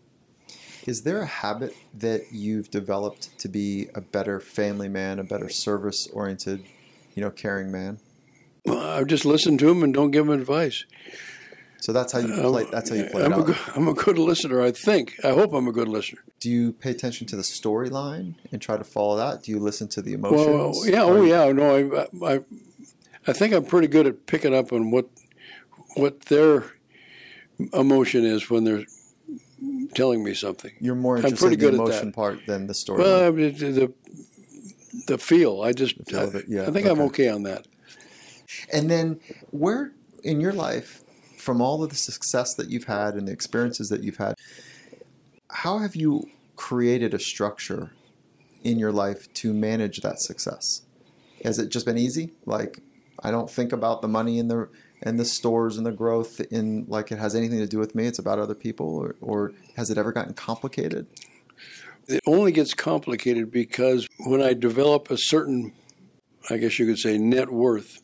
Is there a habit that you've developed to be a better family man, a better service-oriented, you know, caring man? Well, I just listen to them and don't give them advice. So that's how you play. Um, that's how you play I'm it a out. Good, I'm a good listener. I think. I hope I'm a good listener. Do you pay attention to the storyline and try to follow that? Do you listen to the emotions? Well, yeah. Oh, yeah. No, I, I, I think I'm pretty good at picking up on what, what their emotion is when they're telling me something. You're more interested in the emotion part than the story. Well, I mean, the the feel. I just feel I, yeah, I think okay. I'm okay on that. And then, where in your life, from all of the success that you've had and the experiences that you've had, how have you created a structure in your life to manage that success? Has it just been easy? Like, I don't think about the money in the and the stores and the growth in like it has anything to do with me. It's about other people, or, or has it ever gotten complicated? It only gets complicated because when I develop a certain, I guess you could say, net worth,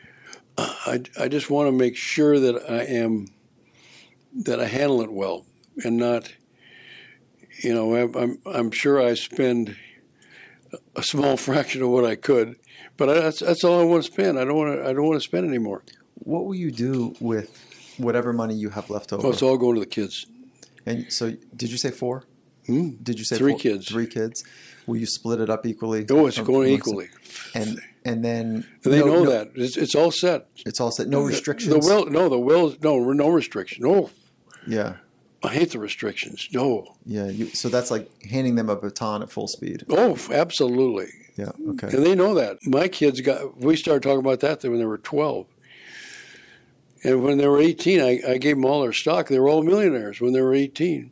I, I just want to make sure that I am, that I handle it well and not, you know, I'm I'm sure I spend a small fraction of what I could, but I, that's that's all I want to spend. I don't want to I don't want to spend anymore. What will you do with whatever money you have left over? Oh, it's all going to the kids. And so, did you say four? Hmm? Did you say three four? kids? Three kids. Will you split it up equally? Oh, it's going equally. And and then and they no, know no, that it's, it's all set. It's all set. No restrictions. The will, no, the will, no, no restriction. No. Yeah. I hate the restrictions. No. Yeah. You, so that's like handing them a baton at full speed. Oh, absolutely. Yeah. Okay. And they know that. My kids got. We started talking about that when they were twelve. And when they were eighteen, I, I gave them all their stock. They were all millionaires when they were eighteen.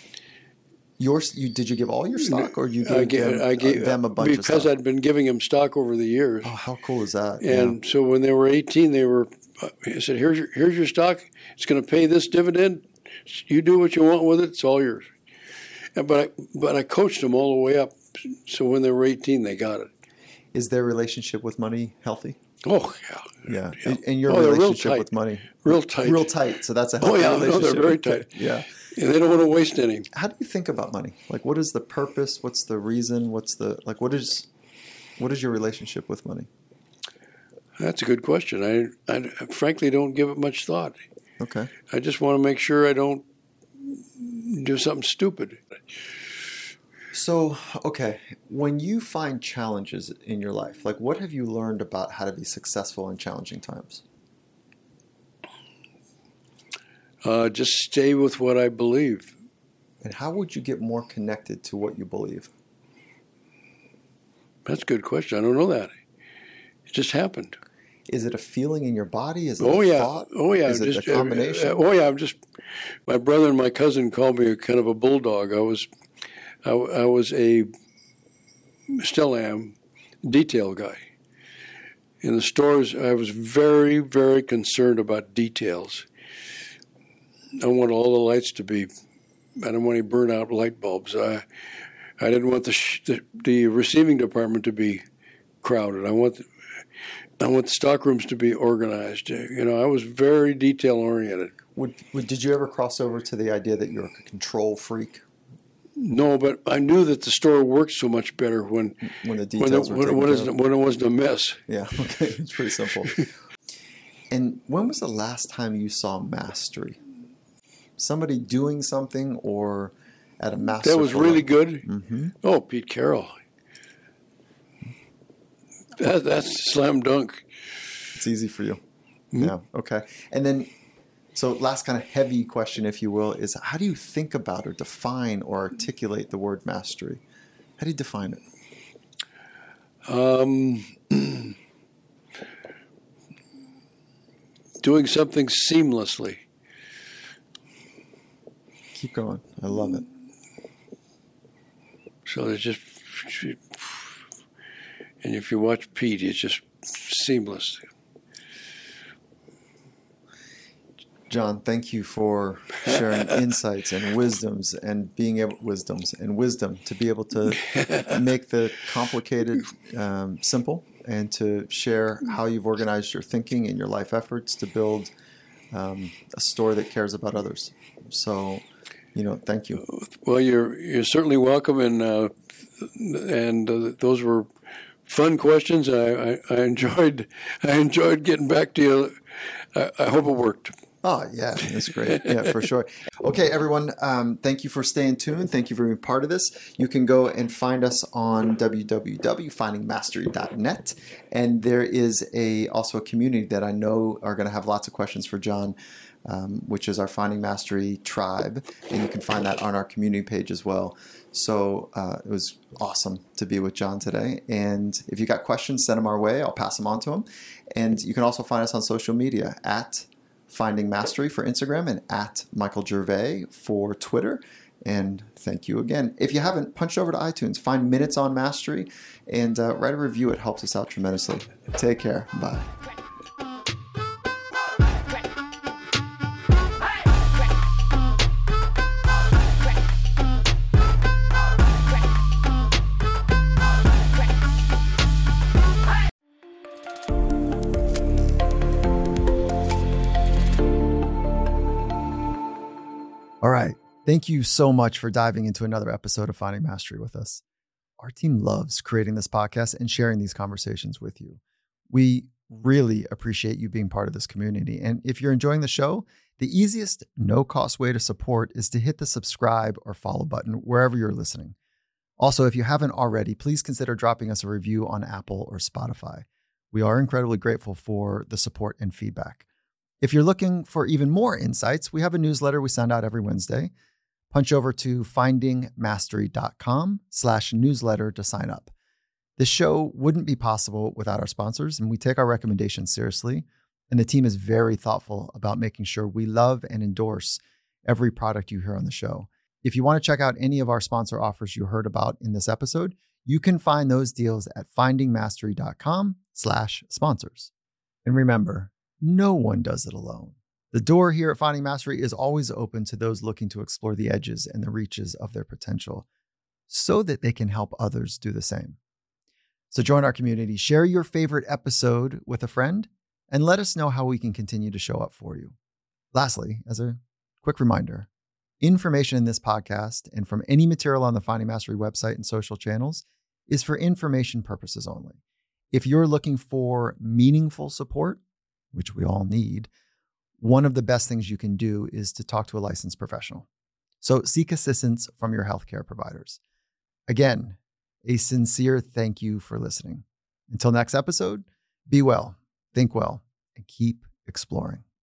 Yours, you did you give all your stock, or you gave, I gave, them, I gave them a bunch because of stuff? Because I'd been giving them stock over the years. Oh, how cool is that? And yeah. so when they were eighteen, they were. I said, "Here's your here's your stock. It's going to pay this dividend. You do what you want with it. It's all yours." And, but I, but I coached them all the way up. So when they were eighteen, they got it. Is their relationship with money healthy? Oh, yeah. Yeah. yeah. And your oh, relationship with money? Real tight. Real tight. So that's a healthy oh, yeah, relationship. No, they're very tight. Yeah. And they don't want to waste any. How do you think about money? Like, what is the purpose? What's the reason? What's the, like, what is, what is your relationship with money? That's a good question. I, I frankly don't give it much thought. Okay. I just want to make sure I don't do something stupid. So, okay, when you find challenges in your life, like what have you learned about how to be successful in challenging times? Uh, just stay with what I believe. And how would you get more connected to what you believe? That's a good question. I don't know that. It just happened. Is it a feeling in your body? Is it oh, a yeah. thought? Oh, yeah. Is it just, a combination? Uh, oh, yeah. I'm just, my brother and my cousin called me a kind of a bulldog. I was, I, I was a, still am, detail guy. In the stores, I was very, very concerned about details. I want all the lights to be, I don't want any burn out light bulbs. I, I didn't want the, sh- the the receiving department to be crowded. I want the, I want the stock rooms to be organized. You know, I was very detail oriented. Would, would did you ever cross over to the idea that you're a control freak? No, but I knew that the store worked so much better when when the details when were it, taken when, it care of. when it wasn't a mess. Yeah, okay, it's pretty simple. And when was the last time you saw mastery? Somebody doing something or at a master That was really good. Mm-hmm. Oh, Pete Carroll. That, that's slam dunk. It's easy for you. Mm-hmm. Yeah, okay. And then, so last kind of heavy question, if you will, is how do you think about or define or articulate the word mastery? How do you define it? Um, doing something seamlessly. Keep going. I love it. So it's just, and if you watch Pete, it's just seamless. John, thank you for sharing insights and wisdoms and being able wisdoms and wisdom to be able to make the complicated um, simple and to share how you've organized your thinking and your life efforts to build um, a store that cares about others. So, you know, thank you. Well, you're you're certainly welcome, and uh, and uh, those were fun questions. I, I, I enjoyed I enjoyed getting back to you. I, I hope it worked. Oh, yeah, that's great. Yeah, for sure. Okay, everyone, um, thank you for staying tuned. Thank you for being part of this. You can go and find us on w w w dot finding mastery dot net. And there is a also a community that I know are going to have lots of questions for John, um, which is our Finding Mastery tribe. And you can find that on our community page as well. So uh, it was awesome to be with John today. And if you got questions, send them our way. I'll pass them on to him. And you can also find us on social media at Finding Mastery for Instagram and at Michael Gervais for Twitter. And thank you again. If you haven't, punch over to iTunes, find Minutes on Mastery, and uh, write a review. It helps us out tremendously. Take care. Bye. All right. Thank you so much for diving into another episode of Finding Mastery with us. Our team loves creating this podcast and sharing these conversations with you. We really appreciate you being part of this community. And if you're enjoying the show, the easiest no-cost way to support is to hit the subscribe or follow button wherever you're listening. Also, if you haven't already, please consider dropping us a review on Apple or Spotify. We are incredibly grateful for the support and feedback. If you're looking for even more insights, we have a newsletter we send out every Wednesday. Punch over to finding mastery dot com slash newsletter to sign up. This show wouldn't be possible without our sponsors, and we take our recommendations seriously. And the team is very thoughtful about making sure we love and endorse every product you hear on the show. If you want to check out any of our sponsor offers you heard about in this episode, you can find those deals at finding mastery dot com slash sponsors. And remember, no one does it alone. The door here at Finding Mastery is always open to those looking to explore the edges and the reaches of their potential so that they can help others do the same. So join our community, share your favorite episode with a friend, and let us know how we can continue to show up for you. Lastly, as a quick reminder, Information in this podcast and from any material on the Finding Mastery website and social channels is for information purposes only. If you're looking for meaningful support, which we all need, one of the best things you can do is to talk to a licensed professional. So seek assistance from your healthcare providers. Again, a sincere thank you for listening. Until next episode, be well, think well, and keep exploring.